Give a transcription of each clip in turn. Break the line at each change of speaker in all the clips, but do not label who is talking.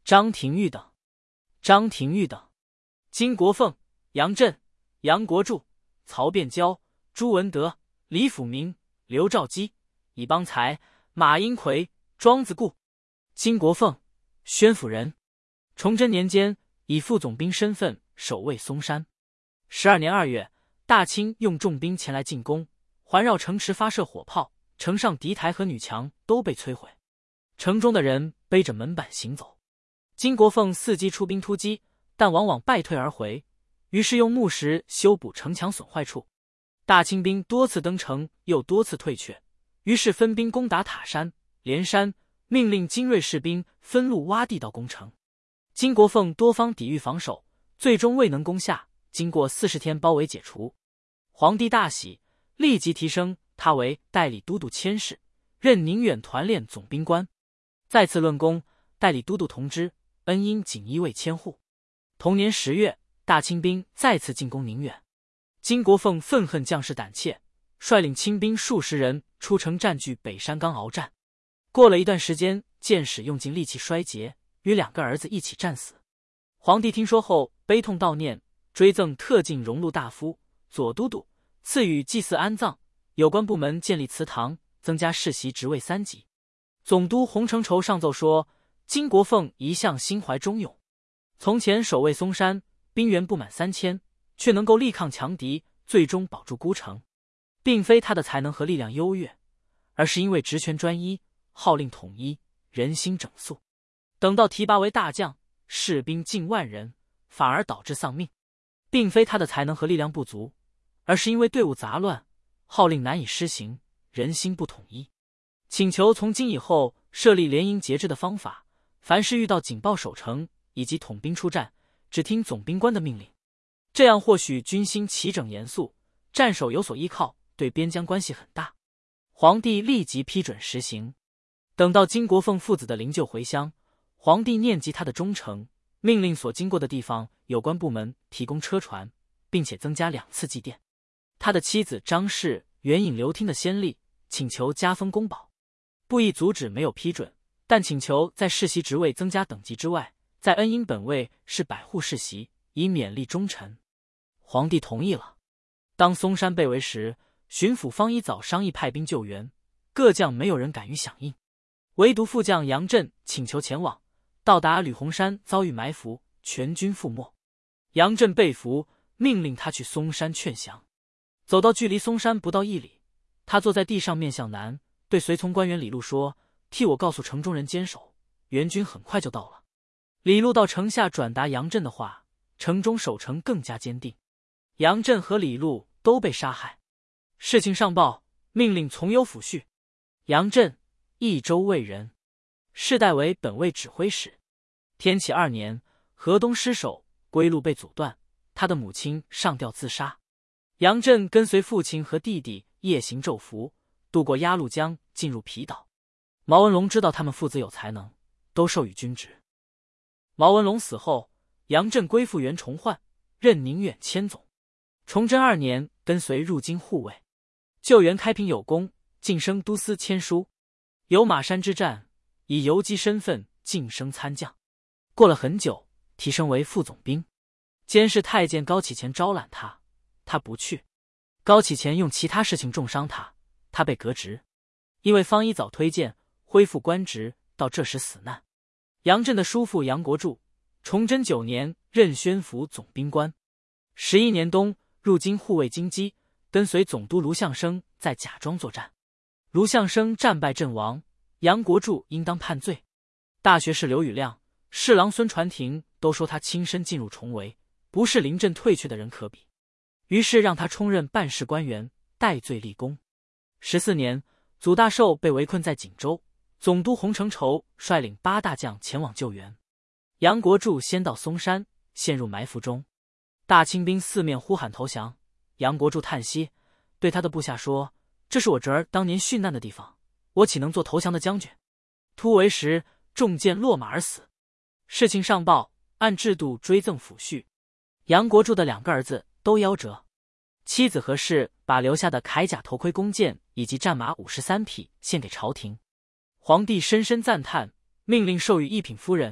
张廷玉等。金国凤、杨震、杨国柱、曹变娇、朱文德、李辅明、刘兆基、以邦才、马英奎、庄子固。金国凤，宣府人，崇祯年间以副总兵身份守卫松山。12年2月，大清用重兵前来进攻，环绕城池发射火炮，城上敌台和女墙都被摧毁，城中的人背着门板行走。金国凤伺机出兵突击，但往往败退而回，于是用木石修补城墙损坏处。大清兵多次登城，又多次退却，于是分兵攻打塔山、连山，命令精锐士兵分路挖地道攻城。金国凤多方抵御防守，最终未能攻下，经过40天包围解除。皇帝大喜，立即提升他为代理都督佥事，任宁远团练总兵官。再次论功，代理都督同知、恩因锦衣卫千户。同年10月，大清兵再次进攻宁远。金国凤愤恨将士胆怯，率领清兵数十人出城占据北山岗鏖战。过了一段时间，箭矢用尽力气衰竭，与2个儿子一起战死。皇帝听说后悲痛悼念，追赠特进荣禄大夫、左都督，赐予祭祀安葬，有关部门建立祠堂，增加世袭职位3级。总督洪承畴上奏说，金国凤一向心怀忠勇，从前守卫松山，兵员不满3000，却能够力抗强敌，最终保住孤城，并非他的才能和力量优越，而是因为职权专一，号令统一，人心整肃。等到提拔为大将，士兵近万人，反而导致丧命，并非他的才能和力量不足，而是因为队伍杂乱，号令难以施行，人心不统一。请求从今以后设立联营节制的方法，凡是遇到警报守城以及统兵出战，只听总兵官的命令，这样或许军心齐整严肃，战守有所依靠，对边疆关系很大。皇帝立即批准实行。等到金国凤父子的灵柩回乡，皇帝念及他的忠诚，命令所经过的地方有关部门提供车船，并且增加2次祭奠。他的妻子张氏援引刘听的先例，请求加封公保，不宜阻止没有批准，但请求在世袭职位增加等级之外，在恩因本位是百户世袭，以勉励忠臣。皇帝同意了。当松山被围时，巡抚方一早商议派兵救援，各将没有人敢于响应，唯独副将杨震请求前往，到达吕洪山遭遇埋伏，全军覆没。杨震被俘，命令他去松山劝降。走到距离松山不到1里，他坐在地上面向南，对随从官员李禄说，替我告诉城中人坚守，援军很快就到了。李禄到城下转达杨震的话，城中守城更加坚定。杨震和李禄都被杀害。事情上报，命令从优抚恤。杨震，益州卫人，世代为本卫指挥使。天启2年，河东失守，归路被阻断，他的母亲上吊自杀。杨震跟随父亲和弟弟夜行昼伏，渡过鸭绿江，进入皮岛。毛文龙知道他们父子有才能，都授予军职。毛文龙死后，杨震归附袁崇焕，任宁远千总。崇祯2年，跟随入京护卫，救援开平有功，晋升都司签书。有马山之战，以游击身份晋升参将。过了很久，提升为副总兵。监视太监高启乾招揽他，他不去。高启乾用其他事情重伤他，他被革职。因为方一早推荐，恢复官职，到这时死难。杨震的叔父杨国柱，崇祯9年任宣府总兵官。11年冬，入京护卫京畿，跟随总督卢象升在贾庄作战。卢象升战败阵亡，杨国柱应当判罪。大学士刘宇亮、侍郎孙传庭都说他亲身进入重围，不是临阵退却的人可比，于是让他充任办事官员，戴罪立功。14年，祖大寿被围困在锦州，总督洪承畴率领8大将前往救援。杨国柱先到松山，陷入埋伏中。大清兵四面呼喊投降，杨国柱叹息，对他的部下说，这是我侄儿当年殉难的地方，我岂能做投降的将军？突围时中箭落马而死。事情上报，按制度追赠抚恤。杨国柱的2个儿子都夭折，妻子何氏把留下的铠甲、头盔、弓箭以及战马53匹献给朝廷。皇帝深深赞叹，命令授予一品夫人，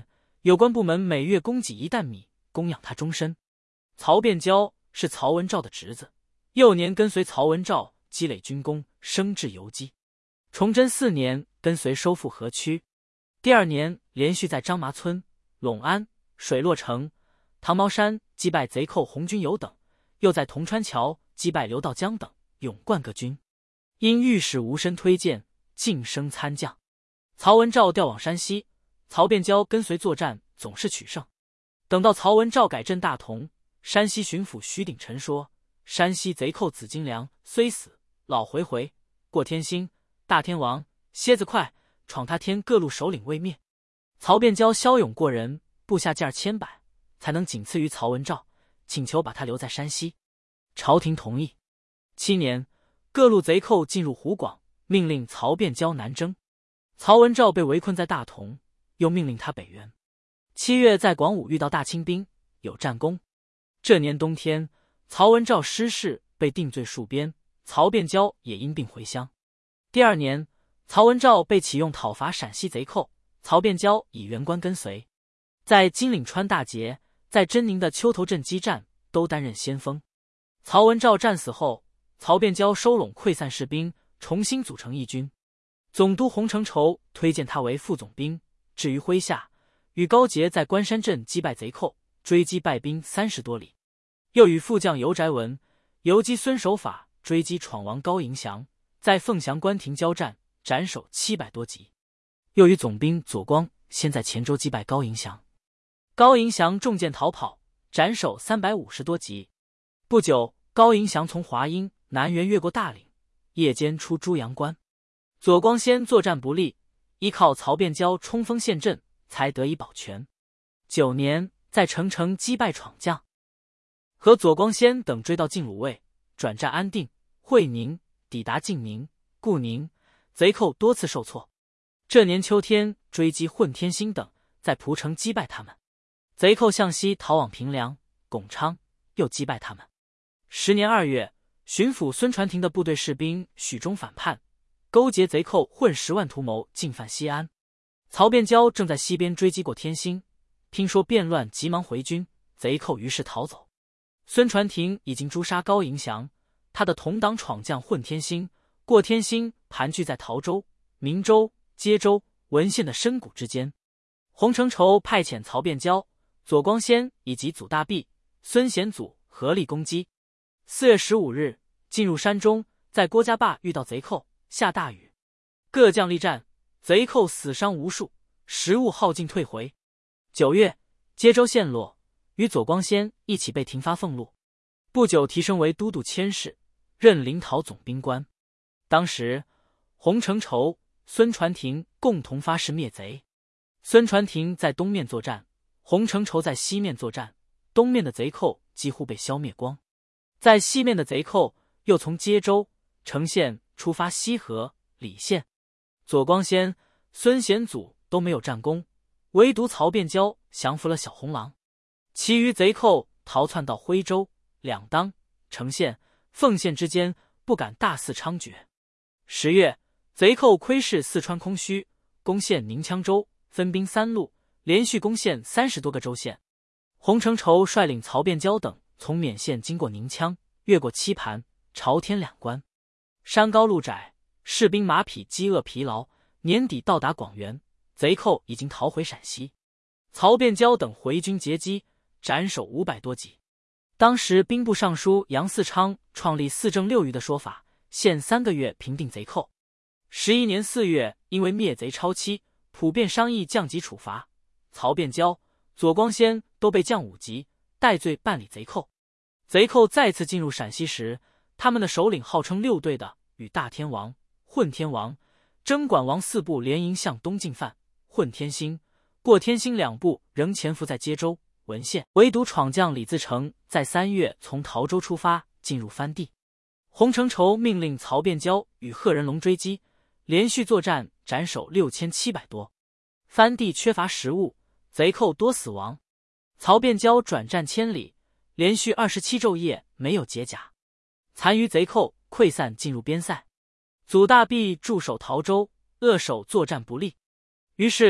有关部门每月供给1担米，供养他终身。曹变交是曹文照的侄子，幼年跟随曹文照积累军功，升至游击。崇祯4年跟随收复河曲，第2年连续在张麻村、陇安、水洛城、唐毛山击败贼寇洪军友等，又在铜川桥击败刘道江等，勇冠各军。因御史吴申推荐，晋升参将。曹文照调往山西，曹变交跟随作战，总是取胜。等到曹文照改镇大同，山西巡抚徐鼎臣说，山西贼寇紫金梁虽死，老回回，过天星、大天王、蝎子块、闯他天各路首领未灭。曹变交骁勇过人，部下件千百，才能仅次于曹文照，请求把他留在山西。朝廷同意。7年，各路贼寇进入湖广，命令曹变交南征。曹文照被围困在大同，又命令他北援。7月在广武遇到大清兵，有战功。这年冬天，曹文照失势，被定罪戍边，曹变交也因病回乡。第2年，曹文照被启用讨伐陕西贼寇，曹变交以员官跟随，在金岭川大捷，在真宁的丘头镇激战，都担任先锋。曹文照战死后，曹变交收拢溃散士兵，重新组成义军。总督洪承畴推荐他为副总兵，至于麾下，与高杰在关山镇击败贼寇，追击败兵30多里，又与副将游宅文、游击孙守法追击闯王高迎祥，在凤翔关亭交战，斩首700多级。又与总兵左光先在黔州击败高迎祥，高迎祥中箭逃跑，斩首350多级。不久，高迎祥从华阴、南原越过大岭，夜间出朱阳关。左光先作战不利，依靠曹变交冲锋陷阵，才得以保全。9年，在澄城击败闯将，和左光先等追到晋鲁卫，转战安定、会宁，抵达晋宁、固宁，贼寇多次受挫。这年秋天追击混天兴等，在蒲城击败他们。贼寇向西逃往平凉、巩昌，又击败他们。10年2月，巡抚孙传庭的部队士兵许忠反叛，勾结贼寇混10万图谋进犯西安。曹变交正在西边追击过天兴，听说变乱，急忙回军，贼寇于是逃走。孙传庭已经诛杀高迎祥，他的同党闯将混天兴，过天兴盘踞在陶州、明州、接州、文县的深谷之间。洪承畴派遣曹变交、左光先以及祖大弼、孙显祖合力攻击。4月15日，进入山中，在郭家坝遇到贼寇，下大雨，各将力战，贼寇死伤无数，食物耗尽退回。9月，接州陷落，与左光先一起被停发俸禄，不久提升为都督佥事，任临洮总兵官。当时洪承畴、孙传庭共同发誓灭贼。孙传庭在东面作战，洪承畴在西面作战，东面的贼寇几乎被消灭光。在西面的贼寇又从接州、成县出发西河、礼县。左光先、孙显祖都没有战功，唯独曹变交降服了小红狼。其余贼寇逃窜到徽州、两当、成县、凤县之间，不敢大肆猖獗。10月，贼寇窥视四川空虚，攻陷宁羌州，分兵3路，连续攻陷30多个州县。洪承畴率领曹变交等从勉县经过宁羌，越过棋盘、朝天两关。山高路窄，士兵马匹饥饿疲劳，年底到达广元，贼寇已经逃回陕西。曹变交等回军截击，斩首500多级。当时兵部尚书杨嗣昌创立4正6余的说法，限3个月平定贼寇。11年4月，因为灭贼超期，普遍商议降级处罚，曹变交、左光先都被降5级，戴罪办理贼寇。贼寇再次进入陕西时，他们的首领号称6队的与大天王、混天王、征管王4部联营向东进犯，混天兴、过天兴2部仍潜伏在接州、文县，唯独闯将李自成在3月从陶州出发，进入番地。洪承畴命令曹变交与贺人龙追击，连续作战，斩首6700多。番地缺乏食物，贼寇多死亡。曹变交转战千里，连续27昼夜没有解甲，残余贼寇溃散进入边塞。祖大弼驻守陶州，扼守作战不利，于是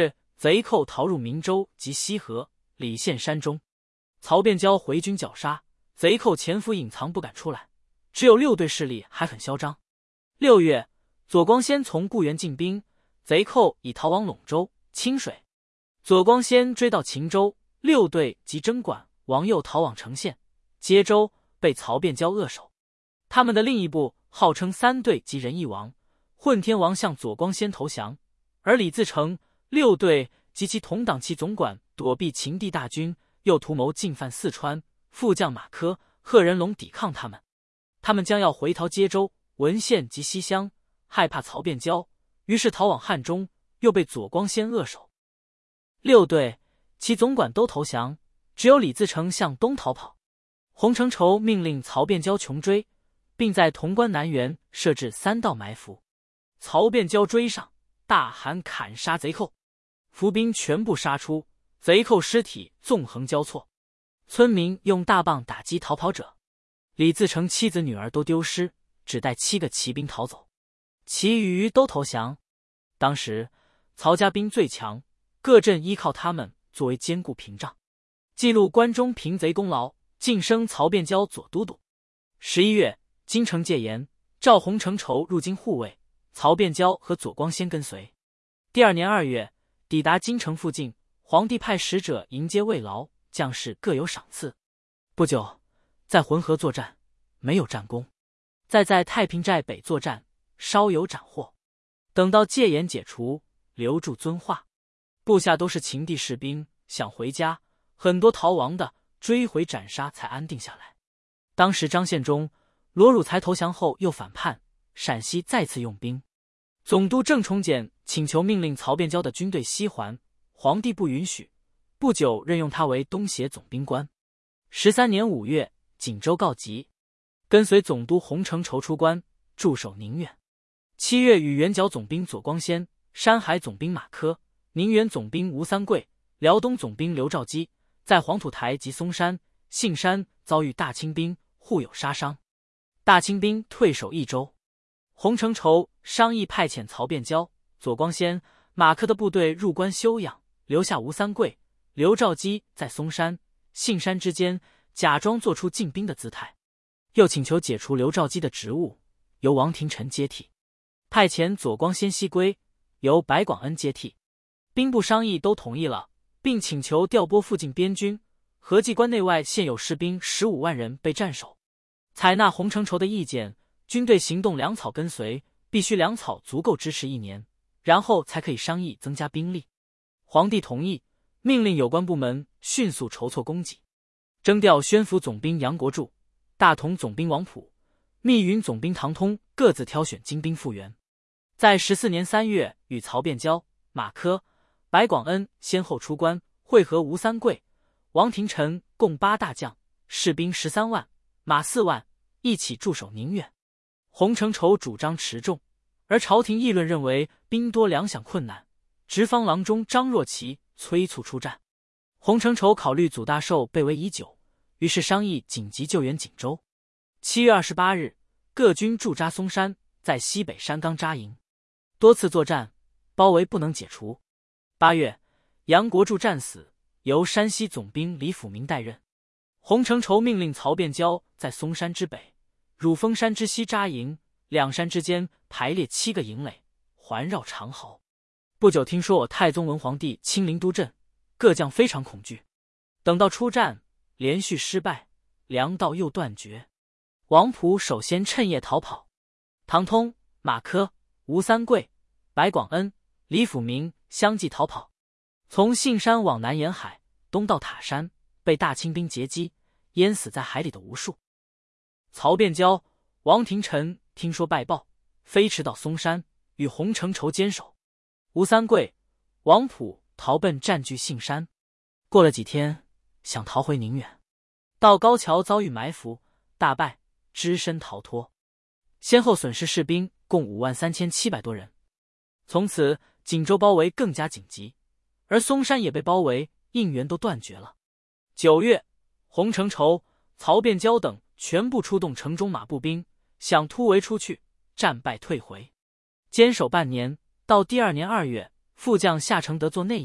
贼寇逃入明州及西河、礼县山中。曹变蛟回军绞杀，贼寇潜伏隐藏不敢出来，只有6队势力还很嚣张。6月，左光先从固原进兵，贼寇已逃往陇州、清水。左光先追到秦州，6队及征管、王佑逃往成县、接州，被曹变蛟扼守。他们的另一部号称3队及仁义王、混天王向左光先投降，而李自成6队及其同党其总管躲避秦地大军，又图谋进犯四川，副将马科、贺仁龙抵抗他们。他们将要回逃接州、文县及西乡，害怕曹变蛟，于是逃往汉中，又被左光先扼守。6队其总管都投降，只有李自成向东逃跑。洪承畴命令曹变蛟穷追，并在潼关南园设置3道埋伏。曹变蛟追上，大喊砍杀贼寇，伏兵全部杀出，贼寇尸体纵横交错，村民用大棒打击逃跑者。李自成妻子女儿都丢失，只带7个骑兵逃走，其余都投降。当时曹家兵最强，各镇依靠他们作为坚固屏障。记录关中平贼功劳，晋升曹变蛟左都督。11月，京城戒严，召洪承畴入京护卫，曹变蛟和左光先跟随。第2年2月，抵达京城附近，皇帝派使者迎接慰劳，将士各有赏赐。不久，在浑河作战，没有战功；再在太平寨北作战，稍有斩获。等到戒严解除，留住遵化，部下都是秦地士兵，想回家，很多逃亡的追回斩杀，才安定下来。当时张献忠、罗汝才投降后又反叛，陕西再次用兵。总督郑崇简请求命令曹变蛟的军队西还，皇帝不允许，不久任用他为东协总兵官。13年5月，锦州告急，跟随总督洪承畴出关，驻守宁远。7月，与元角总兵左光先、山海总兵马科、宁远总兵吴三桂、辽东总兵刘兆基，在黄土台及松山、杏山遭遇大清兵，互有杀伤。大清兵退守益州。洪承畴商议派遣曹变蛟、左光先、马科的部队入关休养，留下吴三桂、刘兆基在松山、杏山之间，假装做出进兵的姿态。又请求解除刘兆基的职务，由王廷臣接替，派遣左光先西归，由白广恩接替。兵部商议都同意了，并请求调拨附近边军，合计关内外现有士兵15万人被战守。采纳洪承畴的意见，军队行动粮草跟随，必须粮草足够支持1年，然后才可以商议增加兵力。皇帝同意，命令有关部门迅速筹措供给，征调宣抚总兵杨国柱、大同总兵王溥、密云总兵唐通各自挑选精兵复员。在14年3月，与曹变蛟、马科、白广恩先后出关，会合吴三桂、王廷臣，共8大将，士兵13万，马4万，一起驻守宁远。洪承畴主张持重，而朝廷议论认为兵多粮饷困难，直方郎中张若琪催促出战。洪承畴考虑祖大寿被围已久，于是商议紧急救援锦州。7月28日，各军驻扎松山，在西北山冈扎营，多次作战，包围不能解除。8月，杨国柱战死，由山西总兵李辅明代任。洪承畴命令曹变蛟在松山之北、汝峰山之西扎营，两山之间排列7个营垒，环绕长壕。不久，听说我太宗文皇帝亲临都镇，各将非常恐惧。等到出战，连续失败，粮道又断绝。王溥首先趁夜逃跑，唐通、马科、吴三桂、白广恩、李辅明相继逃跑，从杏山往南沿海，东到塔山，被大清兵截击，淹死在海里的无数。曹变蛟、王廷臣听说败报，飞驰到松山，与洪承畴坚守。吴三桂、王溥逃奔占据杏山，过了几天，想逃回宁远，到高桥遭遇埋伏，大败，只身逃脱，先后损失士兵共53700多人。从此锦州包围更加紧急，而松山也被包围，应援都断绝了。9月，洪承畴、曹变蛟等全部出动城中马步兵，想突围出去，战败退回，坚守半年。到第2年2月，副将夏承德做内应，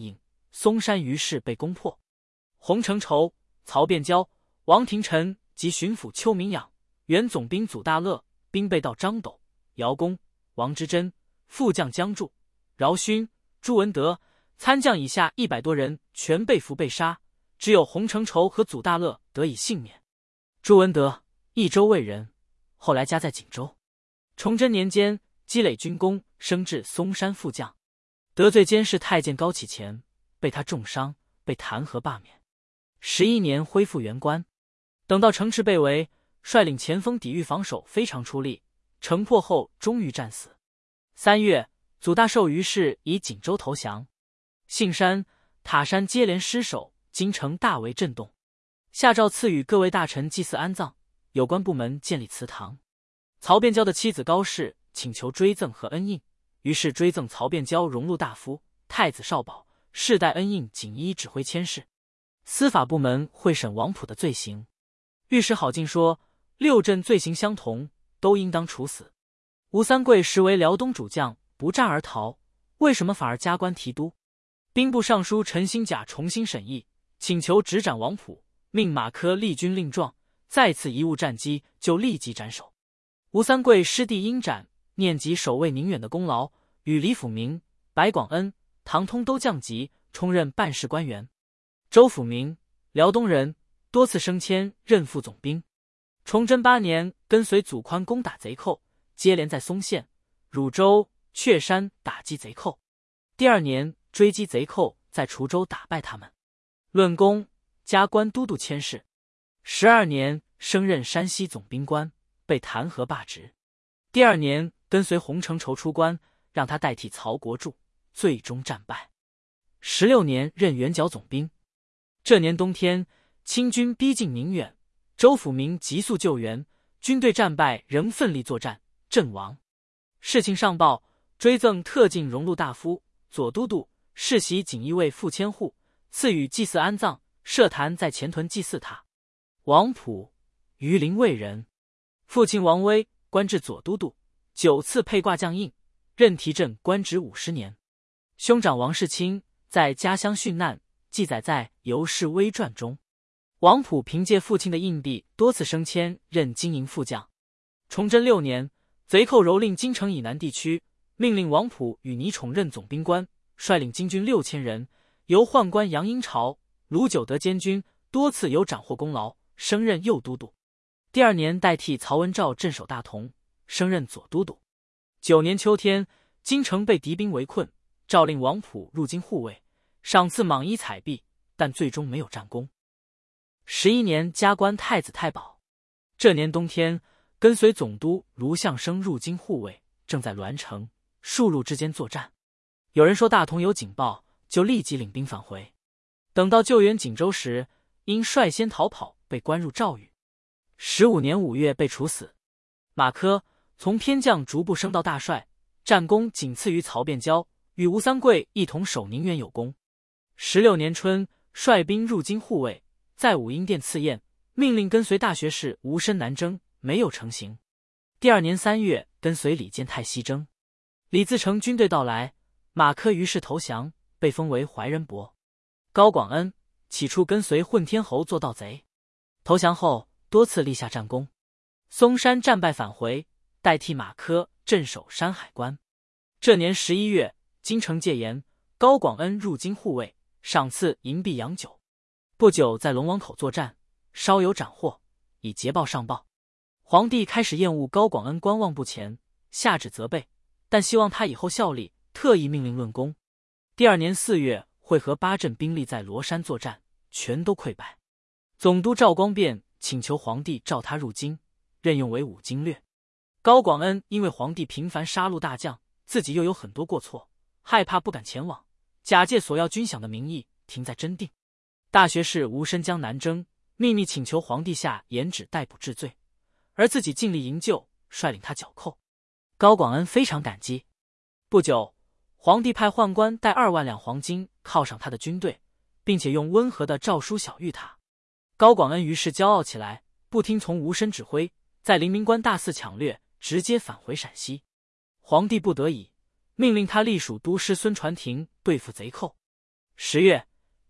松山于是被攻破。洪承畴、曹变蛟、王廷臣及巡抚邱明养、原总兵祖大乐兵备道张斗、姚公、王之珍、副将姜柱、饶勋、朱文德参将以下100多人全被俘被杀，只有洪承畴和祖大乐得以幸免。朱文德，益州卫人，后来家在锦州。崇祯年间积累军功，升至松山副将。得罪监视太监高启乾，被他重伤，被弹劾罢免。11年恢复原官。等到城池被围，率领前锋抵御防守，非常出力，城破后终于战死。3月，祖大寿于是以锦州投降。杏山、塔山接连失守，京城大为震动。下诏赐予各位大臣祭祀安葬，有关部门建立祠堂。曹变蛟的妻子高氏请求追赠和恩印，于是追赠曹变蛟荣禄大夫、太子少保，世代恩印锦衣指挥佥事。司法部门会审王溥的罪行。御史郝进说，6镇罪行相同，都应当处死。吴三桂实为辽东主将，不战而逃，为什么反而加官提督？兵部尚书陈兴甲重新审议，请求执斩王溥，命马科立军令状，再次贻误战机，就立即斩首。吴三桂师弟应斩，念及守卫宁远的功劳，与李辅明、白广恩、唐通都降级，充任办事官员。周辅明，辽东人，多次升迁任副总兵。崇祯8年，跟随祖宽攻打贼寇，接连在松县、汝州、雀山打击贼寇。第2年追击贼寇，在滁州打败他们。论功，加官都督佥事。12年升任山西总兵官，被弹劾罢职。第2年跟随洪承畴出关，让他代替曹国柱，最终战败。16年任圆剿总兵。这年冬天，清军逼近宁远，周辅明急速救援，军队战败，仍奋力作战，阵亡。事情上报，追赠特进荣禄大夫、左都督，世袭锦衣卫副千户，赐予祭祀安葬，设坛在前屯祭祀他。王溥，榆林卫人，父亲王威官至左都督，9次佩挂将印，任提镇官职50年。兄长王世清在家乡殉难，记载在《游氏微传》中。王溥凭借父亲的印地，多次升迁，任经营副将。崇祯6年，贼寇蹂躏京城以南地区，命令王溥与倪宠任总兵官，率领精军6000人，由宦官杨英朝、卢九德监军，多次有斩获功劳，升任右都督。第2年代替曹文照镇守大同，升任左都督。9年秋天，京城被敌兵围困，诏令王溥入京护卫，赏赐蟒衣彩璧，但最终没有战功。11年加官太子太保。这年冬天，跟随总督卢象升入京护卫，正在栾城、戍路之间作战。有人说大同有警报，就立即领兵返回。等到救援锦州时，因率先逃跑，被关入诏狱。15年5月被处死。马科从偏将逐步升到大帅，战功仅次于曹变蛟，与吴三桂一同守宁远有功。16年春，率兵入京护卫，在武英殿赐宴，命令跟随大学士吴申南征，没有成行。第2年3月，跟随李建泰西征。李自成军队到来，马科于是投降，被封为怀仁伯。高广恩起初跟随混天侯做盗贼，投降后多次立下战功。松山战败返回，代替马科镇守山海关。这年11月，京城戒严，高广恩入京护卫，赏赐银币洋酒。不久在龙王口作战，稍有斩获，以捷报上报。皇帝开始厌恶高广恩观望不前，下旨责备，但希望他以后效力，特意命令论功。第2年4月，会合8镇兵力在罗山作战，全都溃败。总督赵光变请求皇帝召他入京，任用为武经略。高广恩因为皇帝频繁杀戮大将，自己又有很多过错，害怕不敢前往，假借索要军饷的名义停在真定。大学士吴申江南征，秘密请求皇帝下严旨逮捕治罪，而自己尽力营救，率领他剿寇。高广恩非常感激。不久，皇帝派宦官带2万两黄金犒赏他的军队，并且用温和的诏书晓谕他。高广恩于是骄傲起来，不听从吴申指挥，在灵明关大肆抢掠，直接返回陕西。皇帝不得已，命令他隶属都师孙传庭对付贼寇。10月，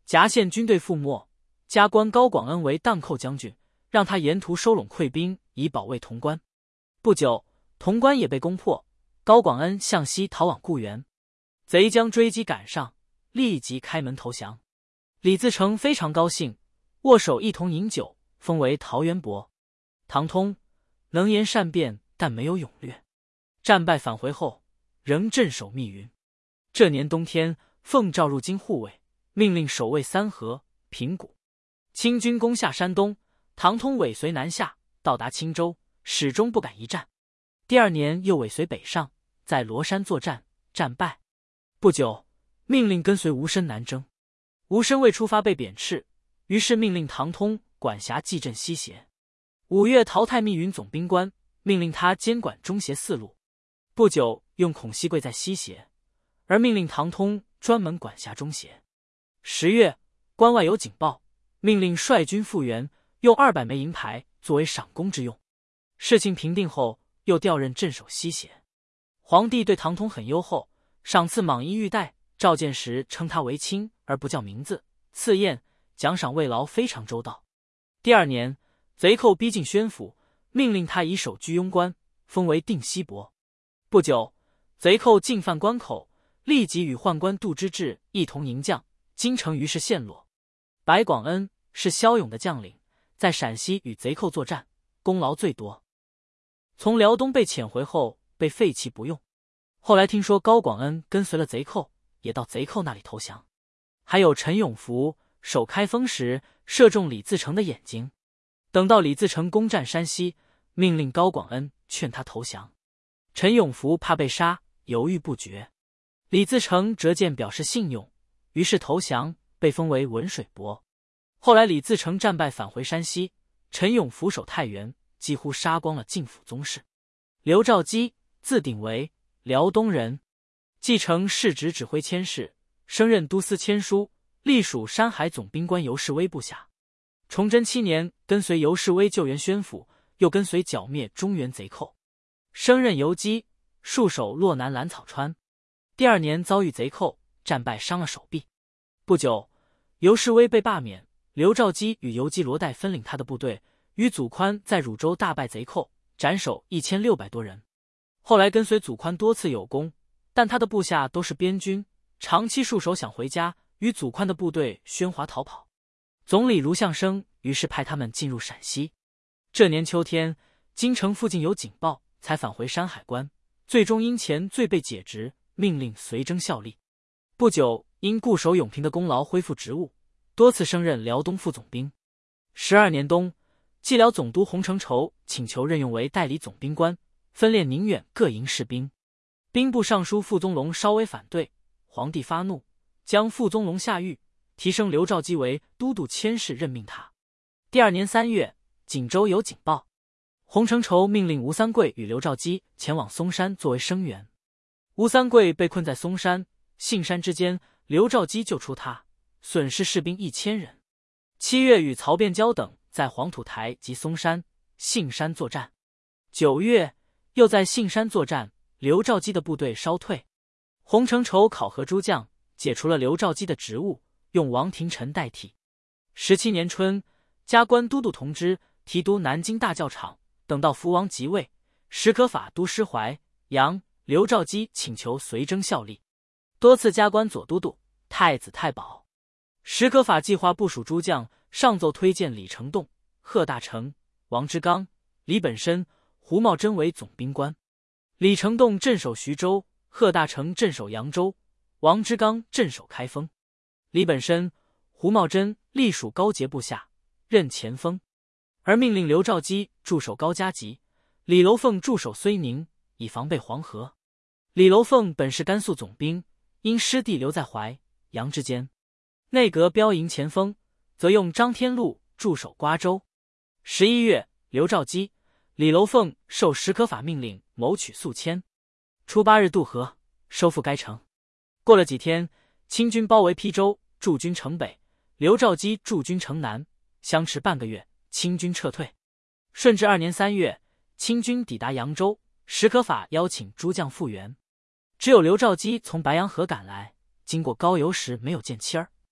夹县军队覆没，加官高广恩为荡寇将军，让他沿途收拢溃兵，以保卫潼关。不久，潼关也被攻破，高广恩向西逃往固原，贼将追击赶上，立即开门投降。李自成非常高兴，握手一同饮酒，封为桃园伯。唐通能言善辩，但没有勇略。战败返回后，仍镇守密云。这年冬天，奉诏入京护卫，命令守卫三河、平谷。清军攻下山东，唐通尾随南下，到达青州，始终不敢一战。第二年又尾随北上，在罗山作战，战败。不久，命令跟随吴申南征。吴申未出发被贬斥，于是命令唐通管辖蓟镇西协。5月淘汰密云总兵官，命令他监管中协四路。不久，用孔熙贵在西协，而命令唐通专门管辖中协。10月，关外有警报，命令率军复原，用200枚银牌作为赏功之用。事情平定后，又调任镇守西协。皇帝对唐通很优厚，赏赐蟒衣玉带，召见时称他为卿而不叫名字，赐宴奖赏慰劳非常周到。第二年，贼寇逼近宣府，命令他以守居庸关，封为定西伯。不久，贼寇进犯关口，立即与宦官杜之治一同迎将，京城于是陷落。白广恩是骁勇的将领，在陕西与贼寇作战，功劳最多。从辽东被遣回后，被废弃不用。后来听说高广恩跟随了贼寇，也到贼寇那里投降。还有陈永福守开封时射中李自成的眼睛，等到李自成攻占山西，命令高广恩劝他投降。陈永福怕被杀，犹豫不决。李自成折剑表示信用，于是投降，被封为文水伯。后来李自成战败返回山西，陈永福守太原，几乎杀光了晋府宗室。刘兆基字鼎为，辽东人，继承世职指挥佥事，升任都司签书，隶属山海总兵官尤世威部下。崇祯7年，跟随尤世威救援宣府，又跟随剿灭中原贼寇，升任游击，戍守洛南兰草川。第二年遭遇贼寇，战败伤了手臂。不久，尤世威被罢免，刘兆基与游击罗代分领他的部队，与祖宽在汝州大败贼寇，斩首1600多人。后来跟随祖宽多次有功，但他的部下都是边军，长期戍守想回家，与祖宽的部队喧哗逃跑。总理卢象升于是派他们进入陕西。这年秋天，京城附近有警报，才返回山海关，最终因前罪被解职，命令随征效力。不久，因固守永平的功劳恢复职务，多次升任辽东副总兵。12年冬，蓟辽总督洪承畴请求任用为代理总兵官，分练宁远各营士兵。兵部尚书傅宗龙稍微反对，皇帝发怒，将傅宗龙下狱，提升刘兆基为都督佥事，任命他。第二年3月，锦州有警报，洪承畴命令吴三桂与刘兆基前往松山作为声援。吴三桂被困在松山、杏山之间，刘兆基救出他，损失士兵1000人。7月与曹变交等在黄土台及松山、杏山作战。9月又在杏山作战，刘兆基的部队稍退。洪承畴考核诸将，解除了刘兆基的职务，用王廷臣代替。17年春，加官都督同知，提督南京大教场。等到福王即位，史可法都师怀、杨、刘兆基请求随征效力，多次加官左都督、太子太保。史可法计划部署诸将，上奏推荐李成栋、贺大成、王之刚、李本身、胡茂贞为总兵官。李成栋镇守徐州，贺大成镇守扬州，王之刚镇守开封。李本身、胡茂贞隶属高捷部下，任前锋，而命令刘兆基驻守高家集，李楼凤驻守睢宁，以防备黄河。李楼凤本是甘肃总兵，因师弟留在淮阳之间，内阁标营前锋，则用张天禄驻守瓜州。11月，刘兆基、李楼凤受史可法命令，谋取宿迁。初8日渡河，收复该城。过了几天，清军包围邳州，驻军城北，刘兆基驻军城南，相持半个月，清军撤退。顺治2年3月，清军抵达扬州，史可法邀请诸将复员，只有刘兆基从白洋河赶来，经过高邮时没有见妻儿。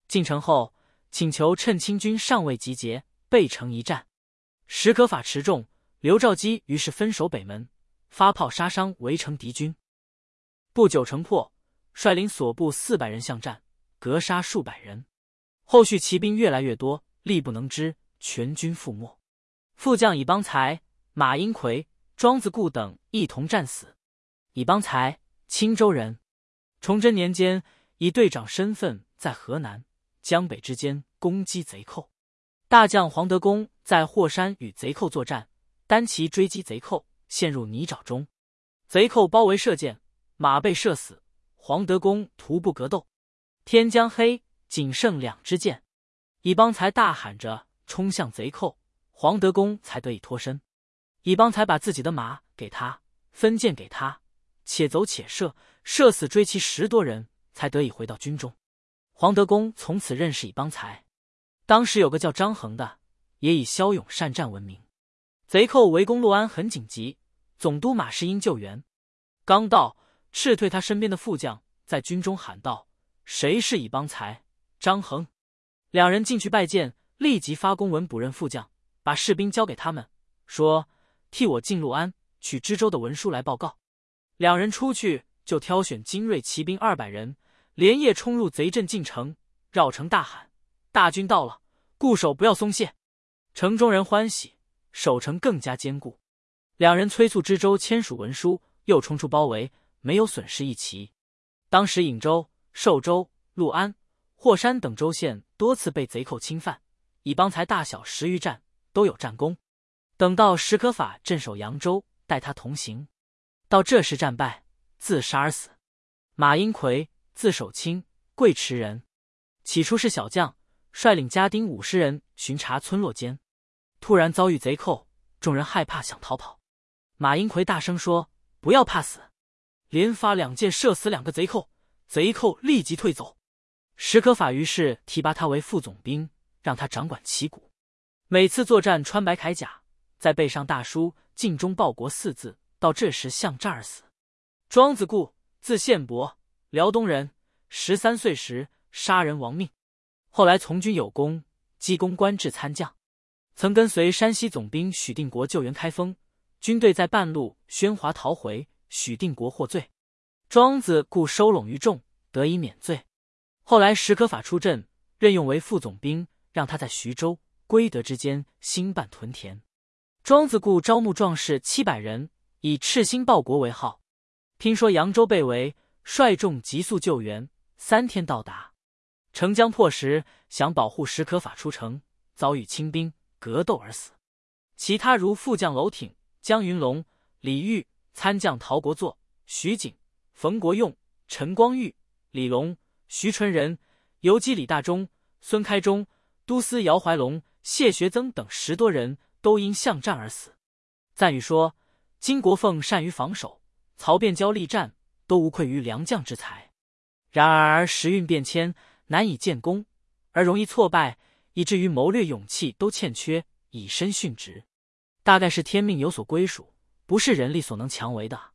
进城后，请求趁清军尚未集结，背城一战。史可法持重，刘肇基于是分守北门，发炮杀伤围城敌军。不久城破，率领所部400人相战，格杀数百人。后续骑兵越来越多，力不能支，全军覆没。副将乙邦才、马英奎、庄子固等一同战死。乙邦才，青州人，崇祯年间以队长身份在河南、江北之间攻击贼寇。大将黄德功在霍山与贼寇作战，单骑追击贼寇，陷入泥沼中。贼寇包围射箭，马被射死，黄德功徒步格斗。天将黑，仅剩2支箭。乙邦才大喊着冲向贼寇，黄德功才得以脱身。乙邦才把自己的马给他，分箭给他，且走且射，射死追骑10多人，才得以回到军中。黄德功从此认识乙邦才。当时有个叫张衡的，也以骁勇善战闻名。贼寇围攻洛安很紧急，总督马士英救援。刚到，斥退他身边的副将在军中喊道：“谁是乙邦才？”张衡。2人进去拜见，立即发公文补任副将，把士兵交给他们，说：“替我进洛安，取知州的文书来报告。”2人出去就挑选精锐骑兵200人，连夜冲入贼阵进城，绕城大喊：“大军到了，固守不要松懈！”城中人欢喜，守城更加坚固。2人催促知州签署文书，又冲出包围，没有损失一骑。当时颍州、寿州、陆安、霍山等州县多次被贼寇侵犯，乙邦才大小10余战都有战功。等到史可法镇守扬州，带他同行，到这时战败，自杀而死。马英奎，字守清，贵池人，起初是小将，率领家丁50人巡查村落间，突然遭遇贼寇，众人害怕想逃跑。马英奎大声说：“不要怕死！”连发2箭射死2个贼寇，贼寇立即退走。史可法于是提拔他为副总兵，让他掌管旗鼓。每次作战穿白铠甲，再背上大书“尽忠报国”4字，到这时相战而死。庄子固，字宪伯，辽东人，13岁时杀人亡命。后来从军有功，积功官至参将，曾跟随山西总兵许定国救援开封，军队在半路宣华逃回，许定国获罪，庄子固收拢于众，得以免罪。后来史可法出阵，任用为副总兵，让他在徐州、归德之间兴办屯田。庄子固招募壮士700人，以赤心报国为号。听说扬州被围，率众急速救援，3天到达。城将破时，想保护史可法出城，遭遇清兵，格斗而死。其他如副将娄挺、江云龙、李煜、参将陶国作、徐景、冯国用、陈光裕、李龙、徐纯仁、游击李大忠、孙开忠、都司姚怀龙、谢学曾等10多人都因相战而死。赞语说：“金国凤善于防守，曹变交力战，都无愧于良将之才。然而时运变迁，难以建功，而容易挫败，以至于谋略勇气都欠缺，以身殉职。大概是天命有所归属，不是人力所能强为的。”